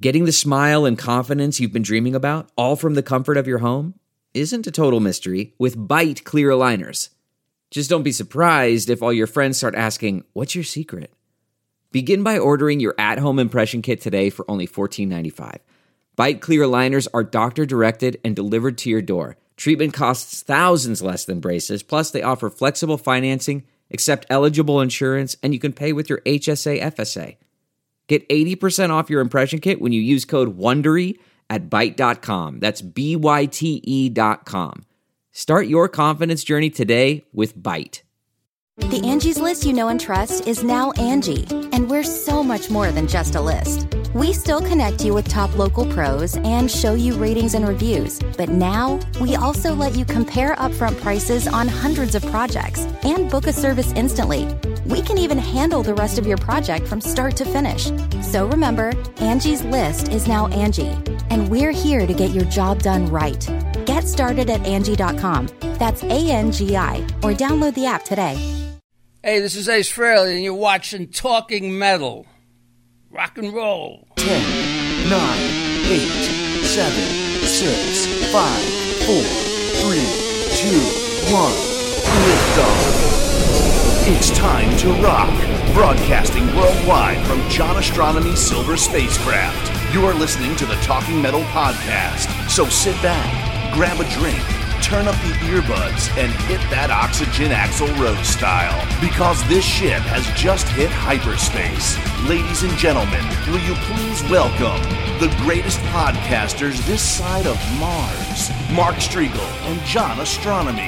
Getting the smile and confidence you've been dreaming about, all from the comfort of your home, isn't a total mystery with Byte clear aligners. Just don't be surprised if all your friends start asking, "What's your secret?" Begin by ordering your at-home impression kit today for only $14.95. Byte clear aligners are doctor-directed and delivered to your door. Treatment costs thousands less than braces, plus they offer flexible financing, accept eligible insurance, and you can pay with your HSA FSA. Get 80% off your impression kit when you use code WONDERY at Byte.com. That's BYTE.com. Start your confidence journey today with Byte. The Angie's List you know and trust is now Angie, and we're so much more than just a list. We still connect you with top local pros and show you ratings and reviews, but now we also let you compare upfront prices on hundreds of projects and book a service instantly. We can even handle the rest of your project from start to finish. So remember, Angie's List is now Angie, and we're here to get your job done right. Get started at Angie.com. That's ANGI, or download the app today. Hey, this is Ace Frehley, and you're watching Talking Metal. Rock and roll. 10, 9, 8, 7, 6, 5, 4, 3, 2, 1. Liftoff. It's time to rock. Broadcasting worldwide from John Astronomy Silver Spacecraft. You are listening to the Talking Metal Podcast. So sit back, grab a drink, turn up the earbuds, and hit that oxygen Axl Rose style. Because this ship has just hit hyperspace. Ladies and gentlemen, will you please welcome the greatest podcasters this side of Mars, Mark Striegel and John Astronomy.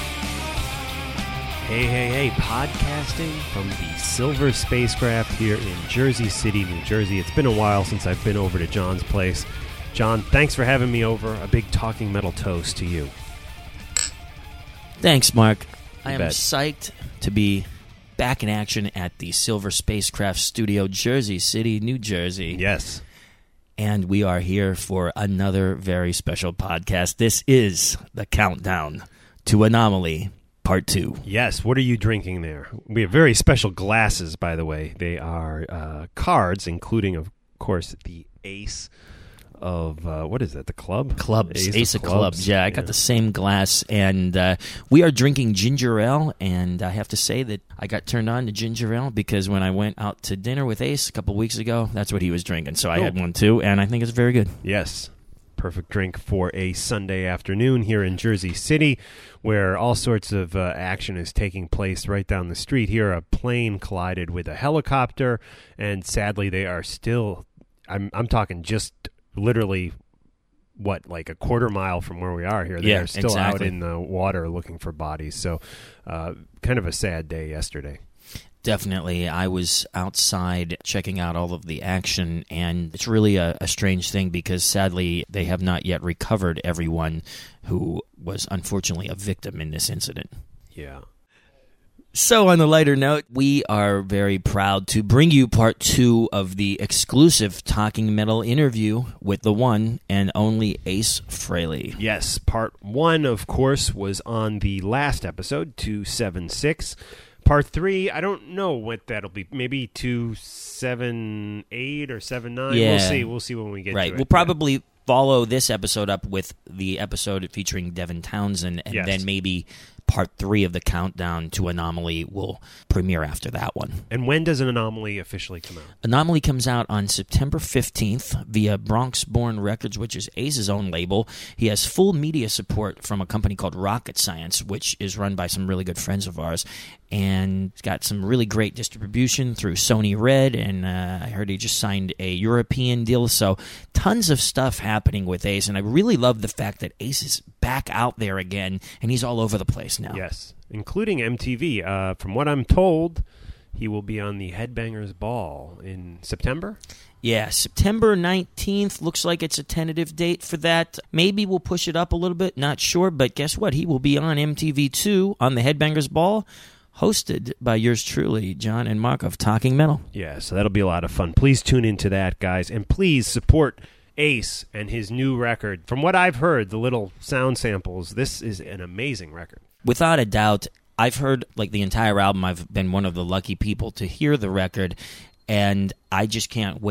Hey, podcasting from the Silver Spacecraft here in Jersey City, New Jersey. It's been a while since I've been over to John's place. John, thanks for having me over. A big Talking Metal toast to you. Thanks, Mark. I am bet. psyched to be back in action at the Silver Spacecraft Studio, Jersey City, New Jersey. Yes. And we are here for another very special podcast. This is the Countdown to Anomaly, Part 2. Yes, what are you drinking there? We have very special glasses, by the way. They are cards, including, of course, the ace of, what is that, the club? Clubs, Ace of Clubs. Yeah, I got the same glass, and we are drinking ginger ale, and I have to say that I got turned on to ginger ale because when I went out to dinner with Ace a couple weeks ago, that's what he was drinking, so I had one too, and I think it's very good. Yes. Perfect drink for a Sunday afternoon here in Jersey City, where all sorts of action is taking place right down the street here. A plane collided with a helicopter, and sadly they are still, I'm talking just literally, like a quarter mile from where we are here. They are still out in the water looking for bodies. So kind of a sad day yesterday. Definitely. I was outside checking out all of the action, and it's really a strange thing because, sadly, they have not yet recovered everyone who was unfortunately a victim in this incident. Yeah. So, on the lighter note, we are very proud to bring you Part 2 of the exclusive Talking Metal interview with the one and only Ace Frehley. Yes, Part 1, of course, was on the last episode, 276. Part 3, I don't know what that'll be. Maybe 278 or 79. Yeah. We'll see when we get to it. Right. We'll probably follow this episode up with the episode featuring Devin Townsend, and then maybe Part 3 of the Countdown to Anomaly will premiere after that one. And when does an Anomaly officially come out? Anomaly comes out on September 15th via Bronx Born Records, which is Ace's own label. He has full media support from a company called Rocket Science, which is run by some really good friends of ours. And it's got some really great distribution through Sony Red, and I heard he just signed a European deal. So tons of stuff happening with Ace, and I really love the fact that Ace is back out there again, and he's all over the place now. Yes, including MTV. From what I'm told, he will be on the Headbangers Ball in September. Yeah, September 19th. Looks like it's a tentative date for that. Maybe we'll push it up a little bit. Not sure, but guess what? He will be on MTV2 on the Headbangers Ball, hosted by yours truly, John and Mark of Talking Metal. Yeah, so that'll be a lot of fun. Please tune into that, guys, and please support Ace and his new record. From what I've heard, the little sound samples, this is an amazing record. Without a doubt, I've heard like the entire album. I've been one of the lucky people to hear the record, and I just can't wait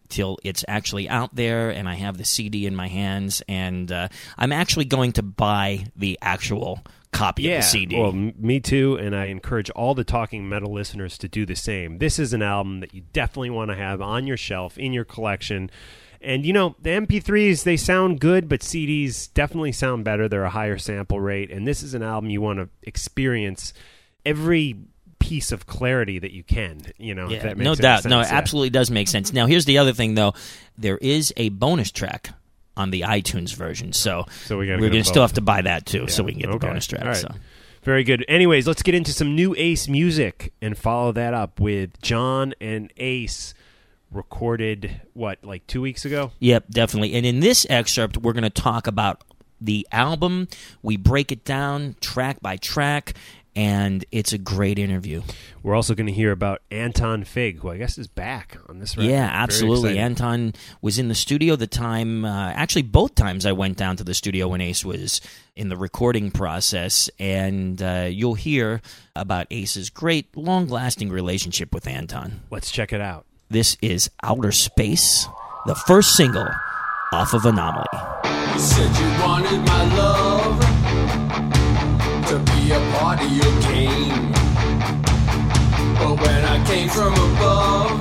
till it's actually out there and I have the CD in my hands, and I'm actually going to buy the actual copy of the CD. Well, me too, and I encourage all the Talking Metal listeners to do the same. This is an album that you definitely want to have on your shelf, in your collection. And, you know, the MP3s, they sound good, but CDs definitely sound better. They're a higher sample rate, and this is an album you want to experience every piece of clarity that you can, you know, if that makes no any doubt. sense. No, it absolutely does make sense. Now, here's the other thing, though. There is a bonus track on the iTunes version, so we're going to still have to buy that, too, so we can get the bonus track. All right. So. Very good. Anyways, let's get into some new Ace music and follow that up with John and Ace, recorded, like 2 weeks ago? Yep, definitely. And in this excerpt, we're going to talk about the album. We break it down track by track, and it's a great interview. We're also going to hear about Anton Fig, who I guess is back on this record. Yeah, absolutely. Anton was in the studio the time, actually both times I went down to the studio when Ace was in the recording process, and you'll hear about Ace's great, long-lasting relationship with Anton. Let's check it out. This is Outer Space, the first single off of Anomaly. You said you wanted my love to be a part of your game, but when I came from above,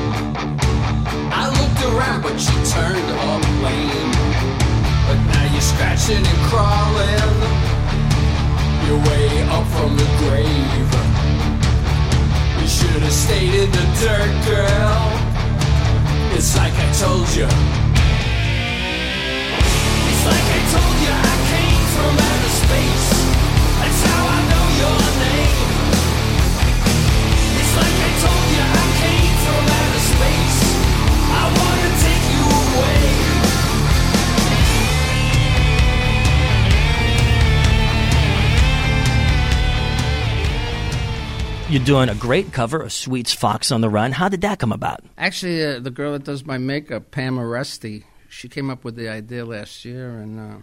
I looked around but you turned up lame. But now you're scratching and crawling your way up from the grave. You should have stayed in the dirt, girl. It's like I told you. It's like I told you I came from outer space. That's how I know your name. It's like I told you I came from outer space. I wanna take you away. You're doing a great cover of Sweet's Fox on the Run. How did that come about? Actually, the girl that does my makeup, Pam Aresti, she came up with the idea last year, and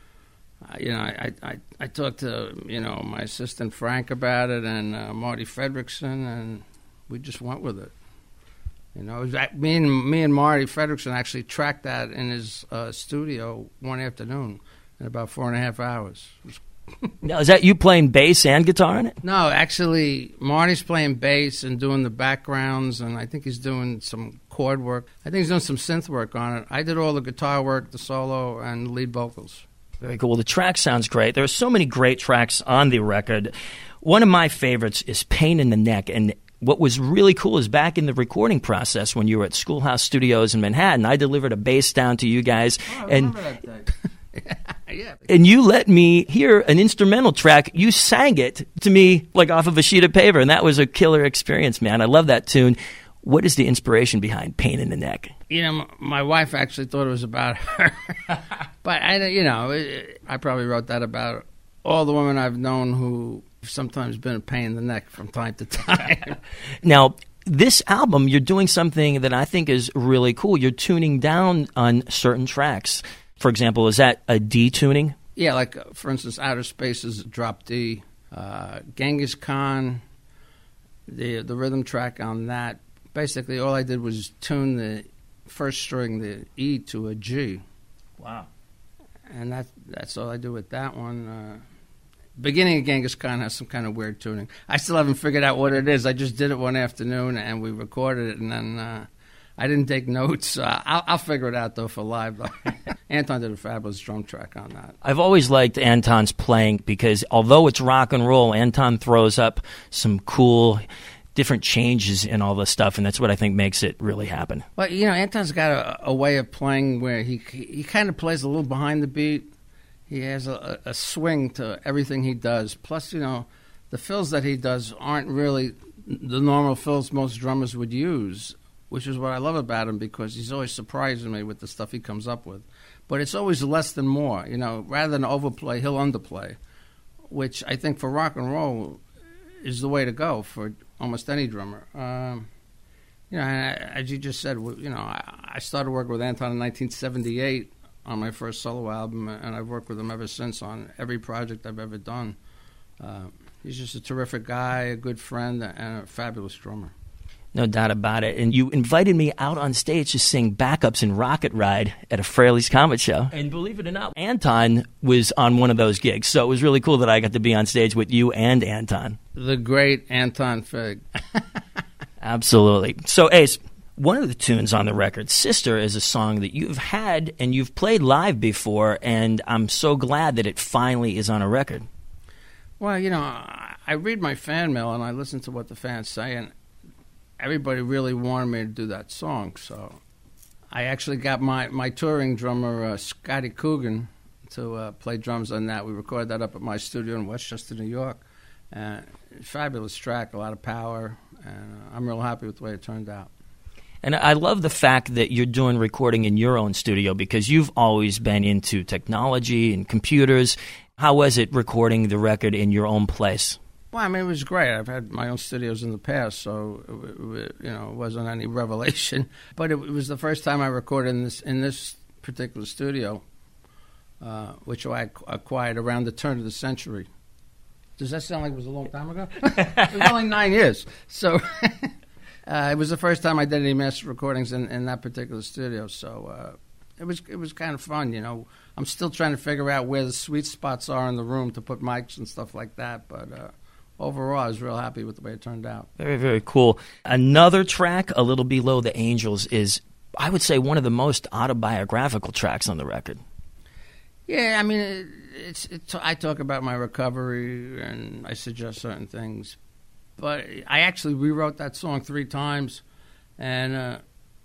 I talked to my assistant Frank about it, and Marty Fredrickson, and we just went with it. It was me and Marty Fredrickson actually tracked that in his studio one afternoon in about 4.5 hours. It was Now, is that you playing bass and guitar in it? No, actually, Marty's playing bass and doing the backgrounds, and I think he's doing some chord work. I think he's doing some synth work on it. I did all the guitar work, the solo, and the lead vocals. Very cool. Well, the track sounds great. There are so many great tracks on the record. One of my favorites is Pain in the Neck, and what was really cool is back in the recording process when you were at Schoolhouse Studios in Manhattan, I delivered a bass down to you guys. Oh, I remember that day. Yeah. And you let me hear an instrumental track. You sang it to me like off of a sheet of paper, and that was a killer experience, man. I love that tune. What is the inspiration behind Pain in the Neck? My wife actually thought it was about her. But, I probably wrote that about all the women I've known who have sometimes been a pain in the neck from time to time. Now, this album, you're doing something that I think is really cool. You're tuning down on certain tracks. For example, is that a D tuning? Yeah, like, for instance, Outer Space is drop D. Genghis Khan, the rhythm track on that, basically all I did was tune the first string, the E, to a G. Wow. And that's all I do with that one. Beginning of Genghis Khan has some kind of weird tuning. I still haven't figured out what it is. I just did it one afternoon, and we recorded it, and then I didn't take notes. I'll figure it out, though, for live. Anton did a fabulous drum track on that. I've always liked Anton's playing because although it's rock and roll, Anton throws up some cool different changes in all this stuff, and that's what I think makes it really happen. Well, Anton's got a way of playing where he kind of plays a little behind the beat. He has a swing to everything he does. Plus, the fills that he does aren't really the normal fills most drummers would use, which is what I love about him because he's always surprising me with the stuff he comes up with. But it's always less than more. Rather than overplay, he'll underplay, which I think for rock and roll is the way to go for almost any drummer. As you just said, I started working with Anton in 1978 on my first solo album, and I've worked with him ever since on every project I've ever done. He's just a terrific guy, a good friend, and a fabulous drummer. No doubt about it. And you invited me out on stage to sing backups in Rocket Ride at a Fraley's Comet Show. And believe it or not, Anton was on one of those gigs. So it was really cool that I got to be on stage with you and Anton. The great Anton Fig. Absolutely. So, Ace, one of the tunes on the record, Sister, is a song that you've had and you've played live before, and I'm so glad that it finally is on a record. Well, you know, I read my fan mail and I listen to what the fans say, and everybody really wanted me to do that song. So I actually got my touring drummer, Scotty Coogan, to play drums on that. We recorded that up at my studio in Westchester, New York. Fabulous track, a lot of power, and I'm real happy with the way it turned out. And I love the fact that you're doing recording in your own studio because you've always been into technology and computers. How was it recording the record in your own place? Well, I mean, it was great. I've had my own studios in the past, so it wasn't any revelation. But it was the first time I recorded in this particular studio, which I acquired around the turn of the century. Does that sound like it was a long time ago? It was only 9 years. So it was the first time I did any master recordings in that particular studio. So it was kind of fun, you know. I'm still trying to figure out where the sweet spots are in the room to put mics and stuff like that, but overall, I was real happy with the way it turned out. Very, very cool. Another track, A Little Below the Angels, is, I would say, one of the most autobiographical tracks on the record. Yeah, I mean, I talk about my recovery and I suggest certain things, but I actually rewrote that song 3 times, and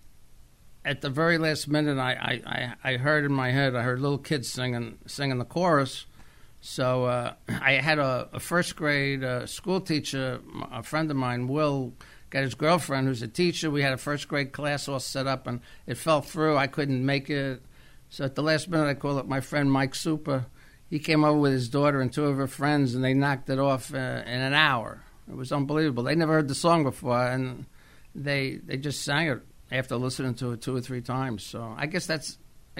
at the very last minute, I heard in my head, I heard little kids singing the chorus. So I had a first grade school teacher, a friend of mine, Will, got his girlfriend who's a teacher. We had a first grade class all set up, and it fell through. I couldn't make it. So at the last minute, I called up my friend Mike Super. He came over with his daughter and 2 of her friends, and they knocked it off in an hour. It was unbelievable. They never heard the song before, and they just sang it after listening to it 2 or 3 times. So I guess that's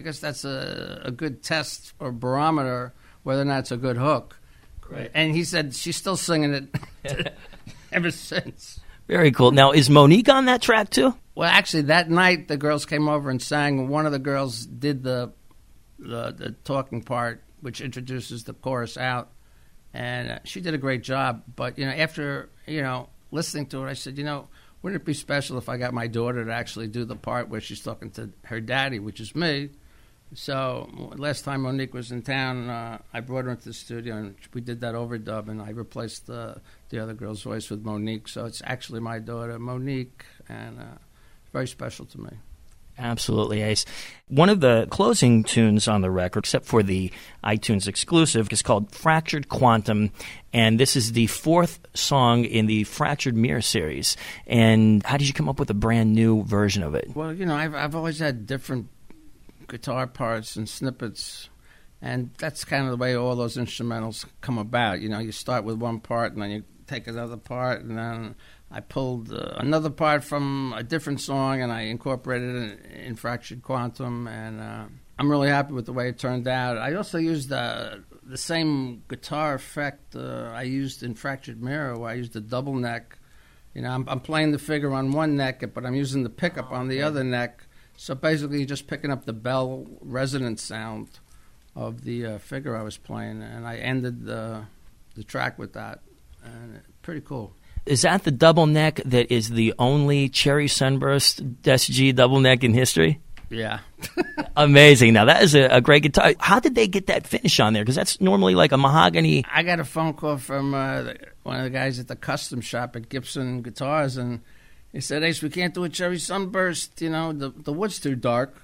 a good test or barometer whether or not it's a good hook. Great. And he said she's still singing it ever since. Very cool. Now, is Monique on that track too? Well, actually, that night the girls came over and sang. One of the girls did the talking part, which introduces the chorus out, and she did a great job. But after listening to it, I said, wouldn't it be special if I got my daughter to actually do the part where she's talking to her daddy, which is me? So last time Monique was in town, I brought her into the studio, and we did that overdub, and I replaced the other girl's voice with Monique. So it's actually my daughter, Monique, and very special to me. Absolutely, Ace. One of the closing tunes on the record, except for the iTunes exclusive, is called Fractured Quantum, and this is the 4th song in the Fractured Mirror series. And how did you come up with a brand new version of it? Well, I've always had different guitar parts and snippets, and that's kind of the way all those instrumentals come about. You start with one part, and then you take another part, and then I pulled another part from a different song, and I incorporated it in Fractured Quantum, and I'm really happy with the way it turned out. I also used the same guitar effect I used in Fractured Mirror, where I used the double neck. I'm playing the figure on one neck, but I'm using the pickup on the other neck. So basically, just picking up the bell resonance sound of the figure I was playing, and I ended the track with that, and pretty cool. Is that the double neck that is the only Cherry Sunburst SG double neck in history? Yeah. Amazing. Now, that is a great guitar. How did they get that finish on there? Because that's normally like a mahogany. I got a phone call from one of the guys at the custom shop at Gibson Guitars, and he said, Ace, we can't do a Cherry Sunburst. The wood's too dark,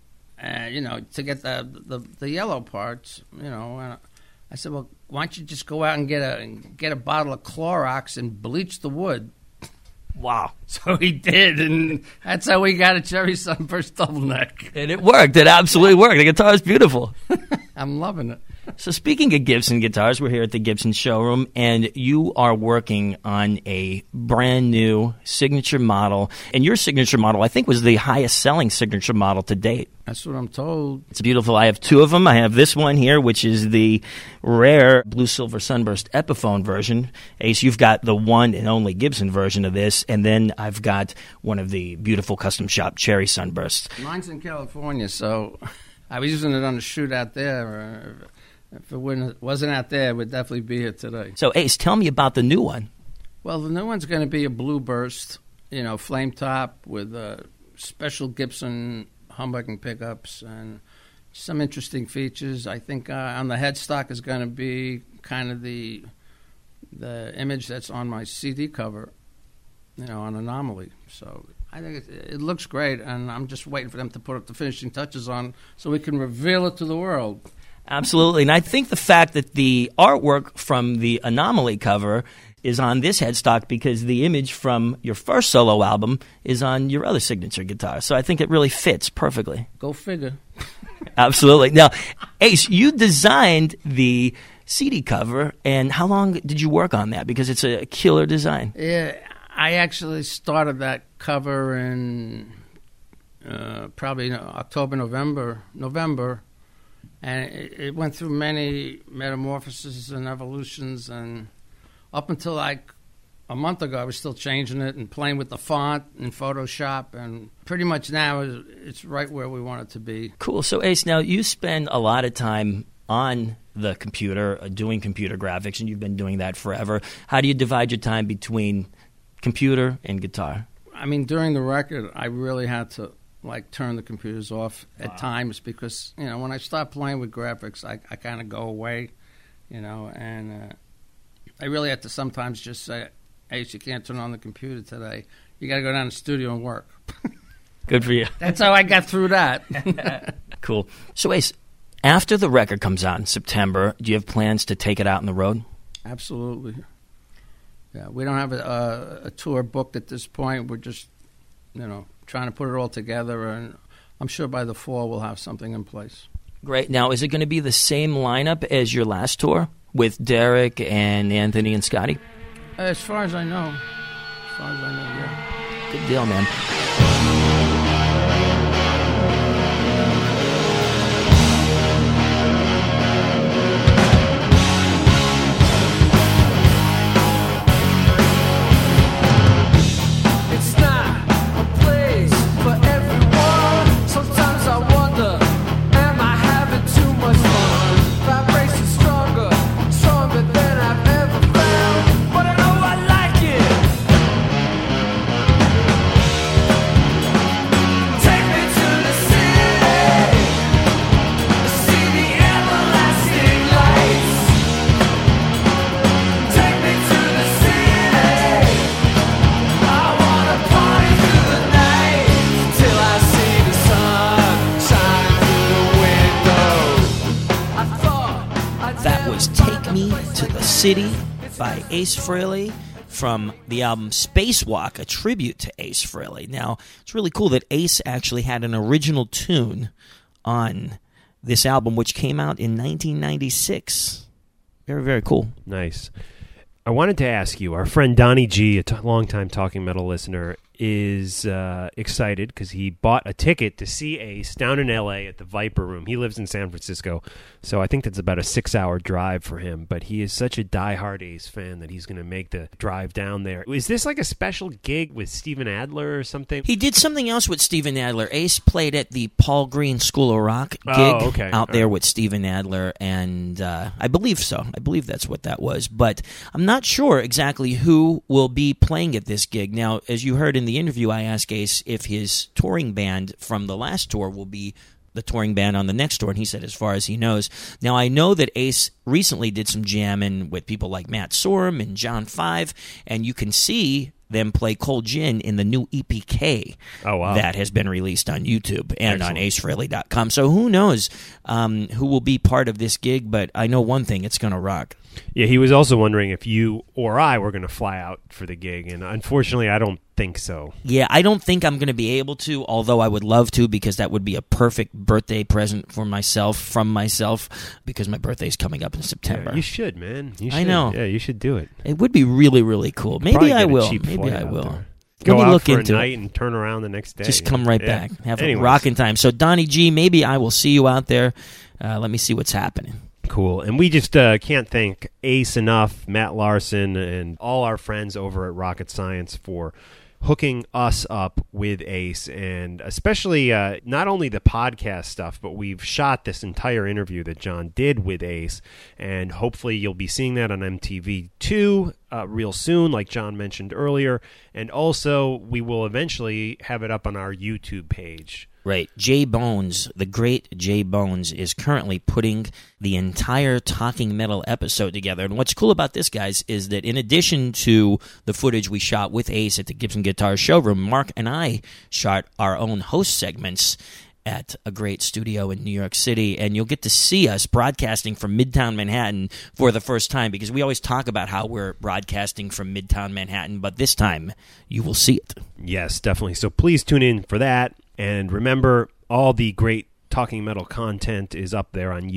to get the yellow parts. And I said, well, why don't you just go out and get a bottle of Clorox and bleach the wood? Wow. So he did, and that's how we got a Cherry Sunburst double neck. And it worked. It absolutely worked. The guitar is beautiful. I'm loving it. So speaking of Gibson guitars, we're here at the Gibson showroom, and you are working on a brand new signature model. And your signature model, I think, was the highest selling signature model to date. That's what I'm told. It's beautiful. I have two of them. I have this one here, which is the rare Blue Silver Sunburst Epiphone version. Ace, you've got the one and only Gibson version of this, and then I've got one of the beautiful custom shop Cherry Sunbursts. Mine's in California, so I was using it on the shoot out there. If it wasn't out there, it would definitely be here today. So, Ace, tell me about the new one. Well, the new one's going to be a Blue Burst, flame top with special Gibson humbucking pickups and some interesting features. I think on the headstock is going to be kind of the image that's on my CD cover, on Anomaly. So I think it looks great, and I'm just waiting for them to put up the finishing touches on so we can reveal it to the world. Absolutely. And I think the fact that the artwork from the Anomaly cover is on this headstock because the image from your first solo album is on your other signature guitar. So I think it really fits perfectly. Go figure. Absolutely. Now, Ace, you designed the CD cover, and how long did you work on that? Because it's a killer design. Yeah, I actually started that cover in probably October, November. And it went through many metamorphoses and evolutions, and up until like a month ago, I was still changing it and playing with the font in Photoshop, and pretty much now it's right where we want it to be. Cool. So, Ace, now you spend a lot of time on the computer doing computer graphics, and you've been doing that forever. How do you divide your time between computer and guitar? I mean, during the record, I really had to turn the computers off at times because, when I start playing with graphics, I kind of go away, and I really have to sometimes just say, hey, you can't turn on the computer today. You got to go down to the studio and work. Good for you. That's how I got through that. Cool. So, Ace, after the record comes out in September, do you have plans to take it out on the road? Absolutely. Yeah, we don't have a tour booked at this point. We're just, trying to put it all together, and I'm sure by the fall we'll have something in place. Great. Now, is it going to be the same lineup as your last tour with Derek and Anthony and Scotty? As far as I know. Yeah. Good deal, man. City by Ace Frehley from the album Spacewalk, a tribute to Ace Frehley. Now, it's really cool that Ace actually had an original tune on this album, which came out in 1996. Very, very cool. Nice. I wanted to ask you, our friend Donnie G, a longtime Talking Metal listener, is excited because he bought a ticket to see Ace down in L.A. at the Viper Room. He lives in San Francisco, so I think that's about a 6-hour drive for him. But he is such a diehard Ace fan that he's going to make the drive down there. Is this like a special gig with Steven Adler or something? He did something else with Steven Adler. Ace played at the Paul Green School of Rock gig out there with Steven Adler, and I believe so. I believe that's what that was. But I'm not sure exactly who will be playing at this gig. Now, as you heard in the interview, I asked Ace if his touring band from the last tour will be the touring band on the next tour, and he said as far as he knows. Now, I know that Ace recently did some jamming with people like Matt Sorum and John Five, and you can see them play Cold Gin in the new EPK that has been released on YouTube and on acefrehley.com. So who knows who will be part of this gig, but I know one thing, it's going to rock. Yeah, he was also wondering if you or I were going to fly out for the gig, and unfortunately, I don't think so. Yeah, I don't think I'm going to be able to, although I would love to, because that would be a perfect birthday present for myself, from myself, because my birthday's coming up in September. Yeah, you should, man. You should. I know. Yeah, you should do it. It would be really, really cool. Maybe Probably I get a will. cheap Maybe flight I out will. there. Let Go me out look for into a night it. and turn around the next day. Just come right Yeah. back. Have Anyways. a rockin' time. So, Donnie G, maybe I will see you out there. Let me see what's happening. Cool. And we just can't thank Ace enough, Matt Larson, and all our friends over at Rocket Science for hooking us up with Ace, and especially not only the podcast stuff, but we've shot this entire interview that John did with Ace, and hopefully you'll be seeing that on MTV2 real soon, like John mentioned earlier, and also we will eventually have it up on our YouTube page. Right. Jay Bones, the great Jay Bones, is currently putting the entire Talking Metal episode together. And what's cool about this, guys, is that in addition to the footage we shot with Ace at the Gibson Guitar Showroom, Mark and I shot our own host segments at a great studio in New York City, and you'll get to see us broadcasting from Midtown Manhattan for the first time, because we always talk about how we're broadcasting from Midtown Manhattan, but this time you will see it. Yes, definitely. So please tune in for that. And remember, all the great Talking Metal content is up there on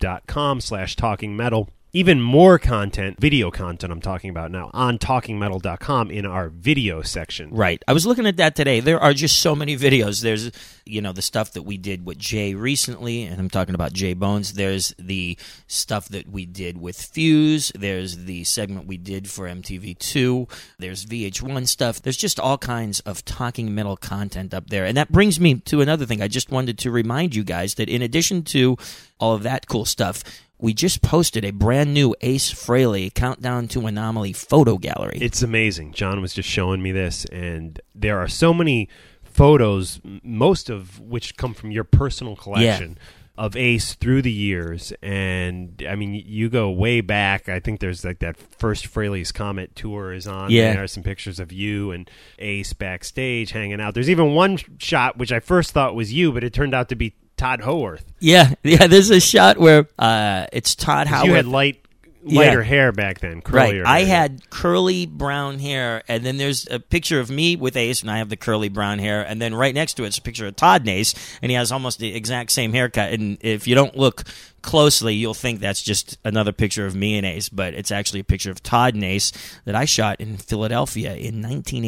youtube.com/talkingmetal. Even more content, video content I'm talking about now, on talkingmetal.com in our video section. Right. I was looking at that today. There are just so many videos. There's, the stuff that we did with Jay recently, and I'm talking about Jay Bones. There's the stuff that we did with Fuse. There's the segment we did for MTV2. There's VH1 stuff. There's just all kinds of Talking Metal content up there. And that brings me to another thing. I just wanted to remind you guys that in addition to all of that cool stuff, we just posted a brand new Ace Frehley Countdown to Anomaly photo gallery. It's amazing. John was just showing me this, and there are so many photos, most of which come from your personal collection of Ace through the years. And, I mean, you go way back. I think there's like that first Frehley's Comet tour is on there. Some pictures of you and Ace backstage hanging out. There's even one shot which I first thought was you, but it turned out to be Todd Howarth. Yeah, there's a shot where it's Todd Howarth. You had lighter hair back then, curlier right. I hair. had curly brown hair, and then there's a picture of me with Ace, and I have the curly brown hair, and then right next to it's a picture of Todd Nace, and he has almost the exact same haircut, and if you don't look closely, you'll think that's just another picture of me and Ace, but it's actually a picture of Todd Nace that I shot in Philadelphia in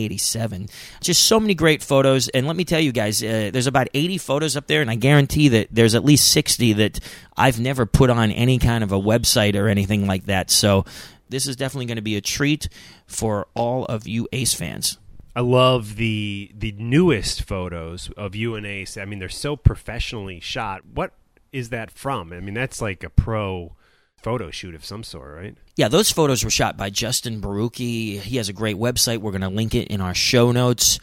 1987. Just so many great photos, and let me tell you guys, there's about 80 photos up there, and I guarantee that there's at least 60 that I've never put on any kind of a website or anything like that, so this is definitely going to be a treat for all of you Ace fans. I love the newest photos of you and Ace. I mean, they're so professionally shot. What is that from? I mean, that's like a pro photo shoot of some sort, right? Yeah, those photos were shot by Justin Barucki. He has a great website. We're going to link it in our show notes.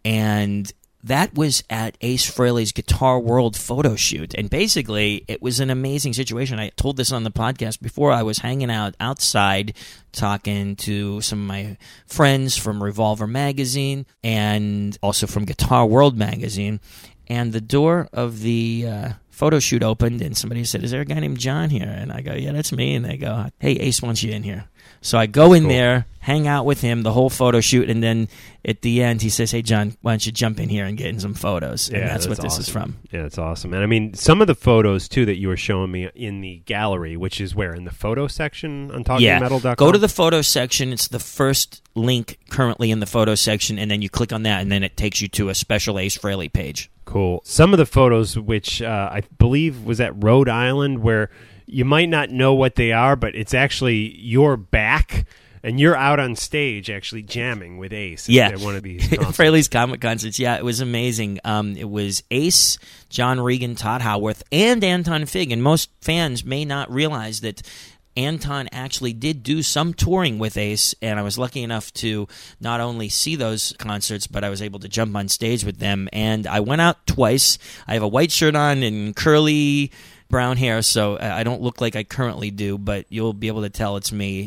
And that was at Ace Frehley's Guitar World photo shoot. And basically, it was an amazing situation. I told this on the podcast before. I was hanging out outside talking to some of my friends from Revolver Magazine and also from Guitar World Magazine. And the door of the photo shoot opened, and somebody said, "Is there a guy named John here?" And I go, "Yeah, that's me." And they go, "Hey, Ace wants you in here." So I go in there, hang out with him the whole photo shoot, and then at the end he says, "Hey, John, why don't you jump in here and get in some photos?" And that's what this is from. Yeah, that's awesome. And I mean, some of the photos, too, that you were showing me in the gallery, which is where? In the photo section on TalkingMetal.com? Go to the photo section. It's the first link currently in the photo section, and then you click on that, and then it takes you to a special Ace Frehley page. Cool. Some of the photos, which I believe was at Rhode Island, where you might not know what they are, but it's actually your back, and you're out on stage actually jamming with Ace at one of these concerts. Frehley's Comet concerts. Yeah, it was amazing. It was Ace, John Regan, Todd Howarth, and Anton Fig, and most fans may not realize that Anton actually did do some touring with Ace, and I was lucky enough to not only see those concerts, but I was able to jump on stage with them, and I went out twice. I have a white shirt on and curly brown hair, so I don't look like I currently do, but you'll be able to tell it's me,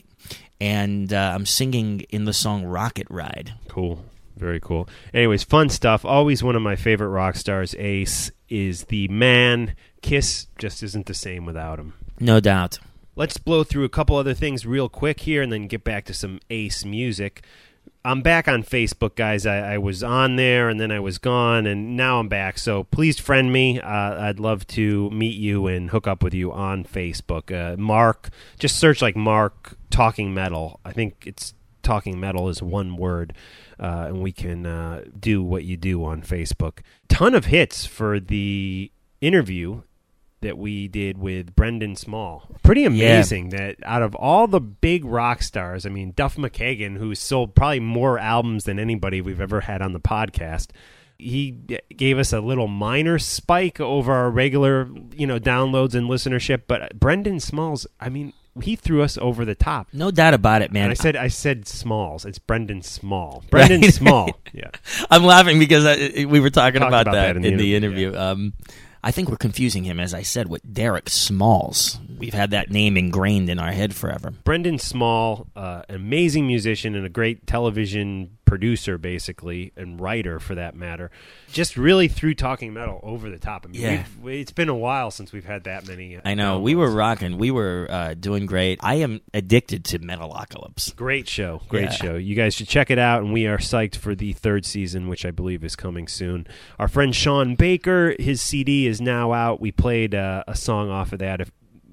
and I'm singing in the song Rocket Ride. Cool. Very cool. Anyways, fun stuff. Always one of my favorite rock stars. Ace is the man. Kiss just isn't the same without him. No doubt. let's blow through a couple other things real quick here and then get back to some Ace music. I'm back on Facebook, guys. I was on there, and then I was gone, and now I'm back. So please friend me. I'd love to meet you and hook up with you on Facebook. Mark, just search like Mark Talking Metal. I think it's Talking Metal is one word, and we can do what you do on Facebook. Ton of hits for the interview that we did with Brendan Small. Pretty amazing that out of all the big rock stars, I mean, Duff McKagan, who's sold probably more albums than anybody we've ever had on the podcast, he gave us a little minor spike over our regular, downloads and listenership. But Brendan Smalls, I mean, he threw us over the top. No doubt about it, man. And I said Smalls. It's Brendan Small. Brendan right. Small. Yeah. I'm laughing because we were talking about that in the interview. Yeah. I think we're confusing him, as I said, with Derek Smalls. We've had that name ingrained in our head forever. Brendan Small, an amazing musician and a great television producer, basically, and writer for that matter, just really threw Talking Metal over the top. I mean, it's been a while since we've had that many. I know. We were rocking. We were doing great. I am addicted to Metalocalypse. Great show. Great show. You guys should check it out, and we are psyched for the third season, which I believe is coming soon. Our friend Sean Baker, his CD is now out. We played a song off of that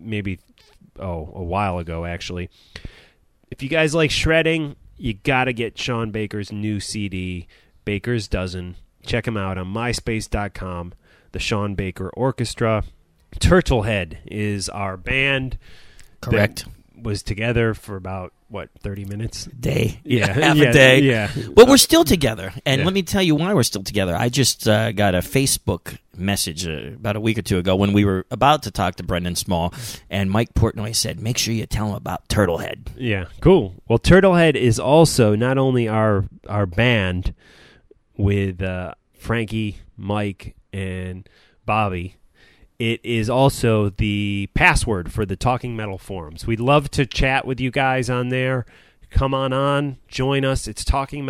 a while ago, actually. If you guys like shredding, you got to get Sean Baker's new CD, Baker's Dozen. Check him out on myspace.com, the Sean Baker Orchestra. Turtlehead is our band. Correct. That was together for about, 30 minutes? Day. Yeah. Half a day. Yeah. But we're still together. And let me tell you why we're still together. I just got a Facebook message about a week or two ago when we were about to talk to Brendan Small, and Mike Portnoy said, make sure you tell him about Turtlehead. Yeah, cool. Well, Turtlehead is also not only our band with Frankie, Mike, and Bobby, it is also the password for the Talking Metal forums. We'd love to chat with you guys on there. Come on, join us. It's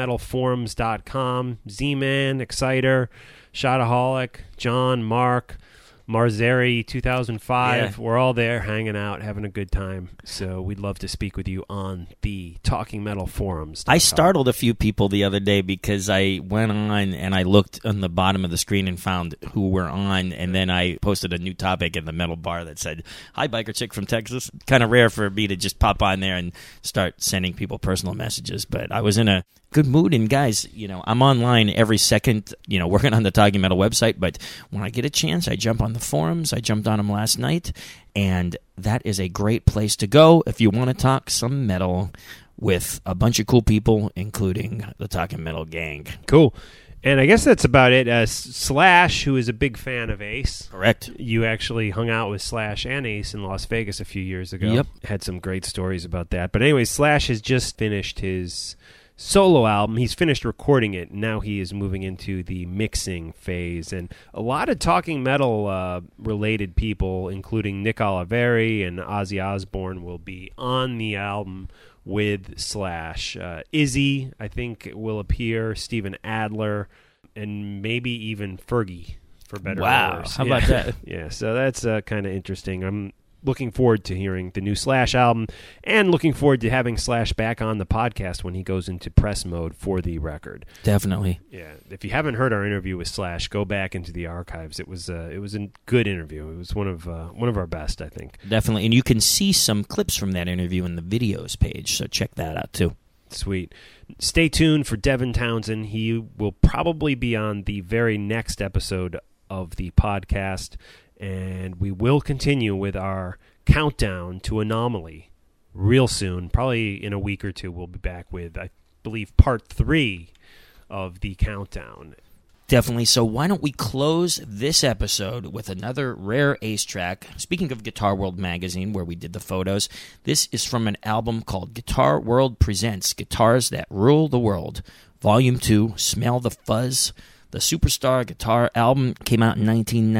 talkingmetalforums.com. Z-Man, Exciter, Shotaholic, John, Mark, Marzeri 2005. We're all there hanging out, having a good time. So we'd love to speak with you on the Talking Metal forums. I startled a few people the other day because I went on and I looked on the bottom of the screen and found who we're on, and then I posted a new topic in the metal bar that said, "Hi, biker chick from Texas." Kind of rare for me to just pop on there and start sending people personal messages, but I was in a good mood. And guys, I'm online every second, working on the Talking Metal website, but when I get a chance, I jump on the forums. I jumped on them last night, and that is a great place to go if you want to talk some metal with a bunch of cool people, including the Talking Metal gang. Cool. And I guess that's about it. Slash, who is a big fan of Ace. Correct. You actually hung out with Slash and Ace in Las Vegas a few years ago. Yep. Had some great stories about that. But anyway, Slash has just finished his solo album. He's finished recording it. Now he is moving into the mixing phase. And a lot of Talking Metal related people, including Nick Oliveri and Ozzy Osbourne, will be on the album with Slash. Izzy, I think, will appear. Steven Adler, and maybe even Fergie, for better or worse. How about that? Yeah, so that's kind of interesting. I'm looking forward to hearing the new Slash album, and looking forward to having Slash back on the podcast when he goes into press mode for the record. Definitely. Yeah. If you haven't heard our interview with Slash, go back into the archives. It was a good interview. It was one of our best, I think. Definitely. And you can see some clips from that interview in the videos page, so check that out too. Sweet. Stay tuned for Devin Townsend. He will probably be on the very next episode of the podcast. And we will continue with our countdown to Anomaly real soon. Probably in a week or two, we'll be back with, I believe, part 3 of the countdown. Definitely. So why don't we close this episode with another rare Ace track? Speaking of Guitar World magazine, where we did the photos, this is from an album called Guitar World Presents Guitars That Rule the World, Volume 2, Smell the Fuzz. The Superstar Guitar album came out in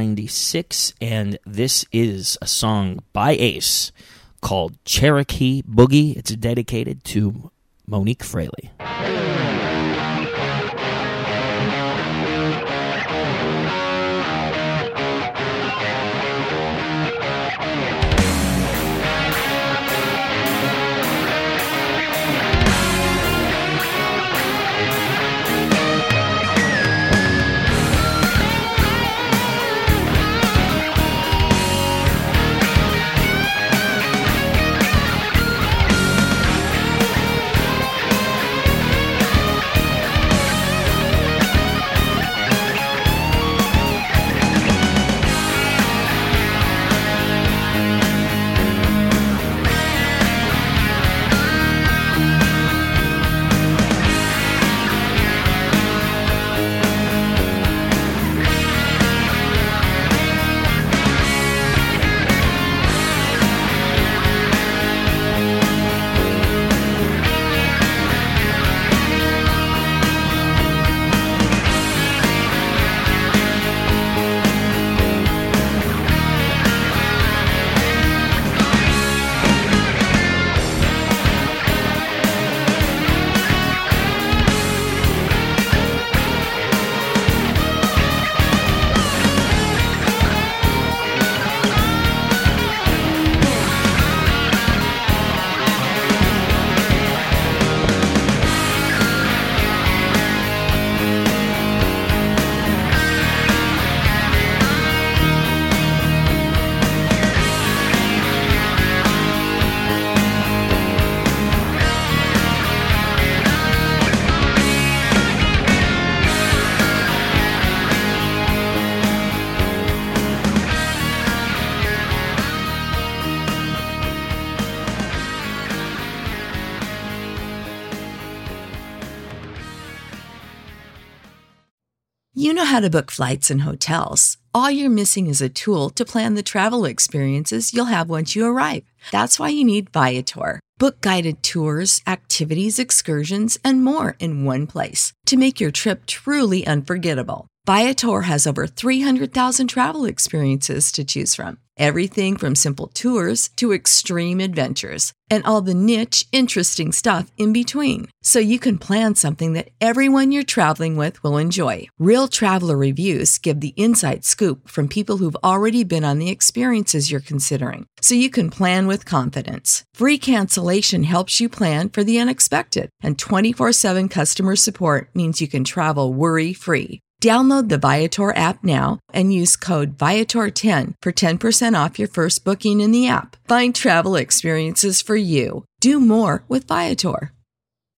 1996, and this is a song by Ace called Cherokee Boogie. It's dedicated to Monique Fraley. You know how to book flights and hotels. All you're missing is a tool to plan the travel experiences you'll have once you arrive. That's why you need Viator. Book guided tours, activities, excursions, and more in one place to make your trip truly unforgettable. Viator has over 300,000 travel experiences to choose from. Everything from simple tours to extreme adventures and all the niche, interesting stuff in between. So you can plan something that everyone you're traveling with will enjoy. Real traveler reviews give the inside scoop from people who've already been on the experiences you're considering. So you can plan with confidence. Free cancellation helps you plan for the unexpected. And 24/7 customer support means you can travel worry-free. Download the Viator app now and use code Viator10 for 10% off your first booking in the app. Find travel experiences for you. Do more with Viator.